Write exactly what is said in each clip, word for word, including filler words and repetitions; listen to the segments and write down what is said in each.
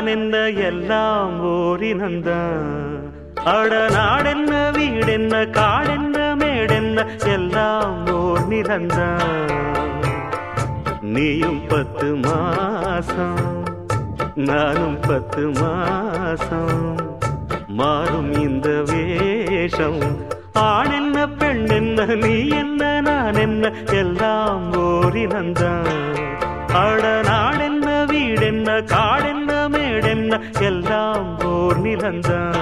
நான் என்ன எல்லாம் ஓரினந்தான். அட நாடென்ன வீடென்ன காடென்ன மேடென்ன எல்லாம் ஓர் நிலந்தான். நீயும் பத்து மாசம் நானும் பத்து மாசம் மாறும் இந்த வேஷம். ஆண் என்ன பெண் என்ன நீ என்ன நான் என்ன எல்லாம் ஓரினந்தான். அட நாடென்ன வீடென்ன காடென்ன மேடென்ன எல்லாம் ஓர் நிலந்தான்.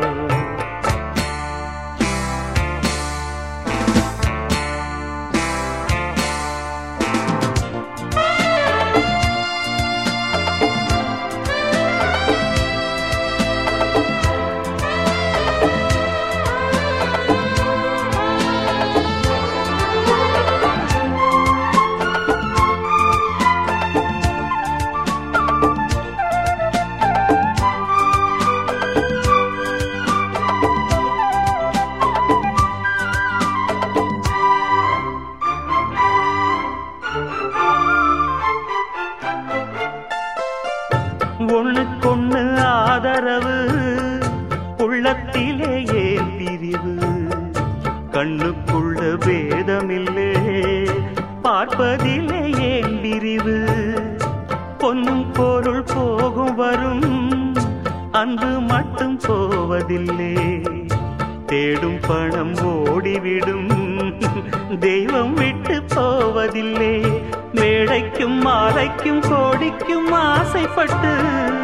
ஒண்ணுக்கொண்ணு ஆதரவு உள்ளத்திலே ஏன் பிரிவு. கண்ணுக்குள்ள பேதமில்லே பார்ப்பதிலே ஏன் பிரிவு. பொன்னும் பொருள் போகும் வரும் அன்பு மட்டும் போவதில்லை. தேடும் பணம் ஓடிவிடும் தெய்வம் விட்டு போவதில்லை. மேடைக்கும் மாலைக்கும் கோடிக்கும் ஆசைப்பட்டு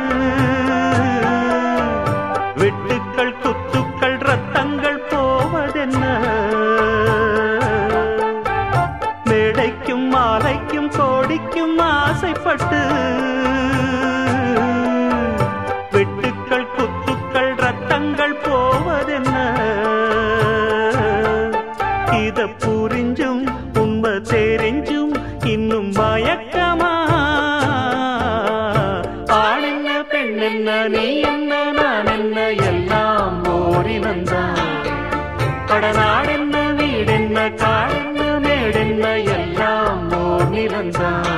வெட்டுக்கள் குத்துக்கள் ரத்தங்கள் போவதென்ன. மேடைக்கும் மாலைக்கும் கோடிக்கும் ஆசைப்பட்டு வெட்டுக்கள் குத்துக்கள் ரத்தங்கள் போவதென்ன. இத புரிஞ்சும் உண்மை தெரிஞ்சும் இன்னும் மயக்கமா. ஆணென்ன பெண்ணென்ன நீ என்ன நான் என்ன எல்லாம் ஓரினந்தான். கடநாடென்ன வீடென்ன காடென்ன மேடென்ன எல்லாம் ஓர் நிலந்தான்.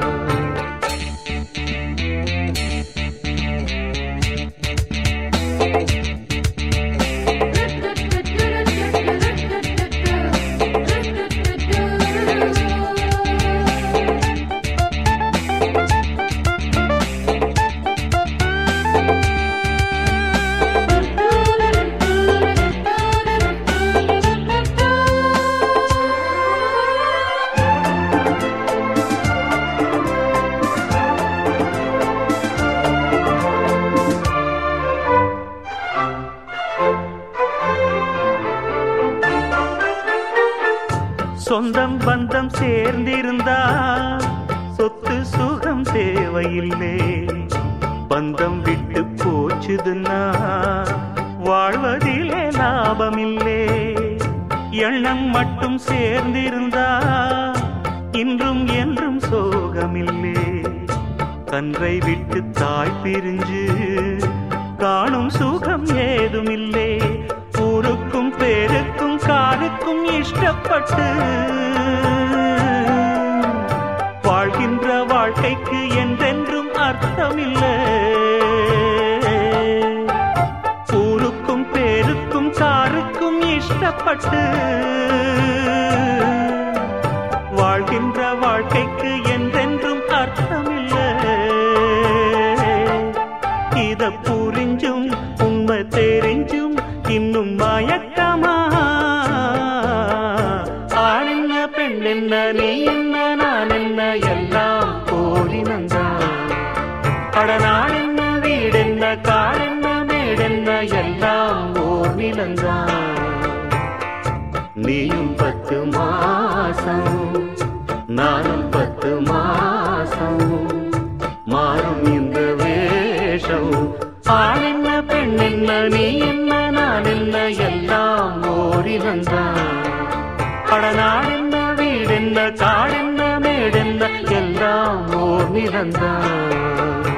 சொந்தம் பந்தம் சேர்ந்திருந்தா சொத்து சுகம் தேவையில்லை. பந்தம் விட்டு போச்சுதுன்னா வாழ்வதிலே லாபமில்லை. எண்ணம் மட்டும் சேர்ந்திருந்தா இன்றும் என்றும் சோகமில்லை. கன்றை விட்டு தாய் பிரிஞ்சு காணும் சுகம் ஏதுமில்லை. ஊருக்கும் பேருக்கும் காருக்கும் இஷ்டப்பட்டு வாழ்கின்ற வாழ்க்கைக்கு என்றென்றும் அர்த்தமில்லை. ஊருக்கும் பேருக்கும் காருக்கும் இஷ்டப்பட்டு வாழ்கின்ற வாழ்க்கைக்கு என்றென்றும் அர்த்தமில்லை. இத புரிஞ்சும் உண்மை தெரிஞ்சும் இன்னும் மயக்கமா. ஆணென்ன பெண்ணென்ன நீ என்ன நான் என்ன எல்லாம் ஓரினந்தான். கடநாடென்ன வீடென்ன காடென்ன மேடென்ன எல்லாம் ஓர் நிலந்தான். நீயும் பத்து மாசம் நானும் பத்து மாசம் மாறும் இந்த வேஷம். ஆணென்ன பெண்ணென்ன நீ என்ன நான் என்ன எல்லாம் ஓரினந்தான். கடநாடென்ன வீடென்ன காடென்ன மேடென்ன எல்லாம் ஓர் நிலந்தான்.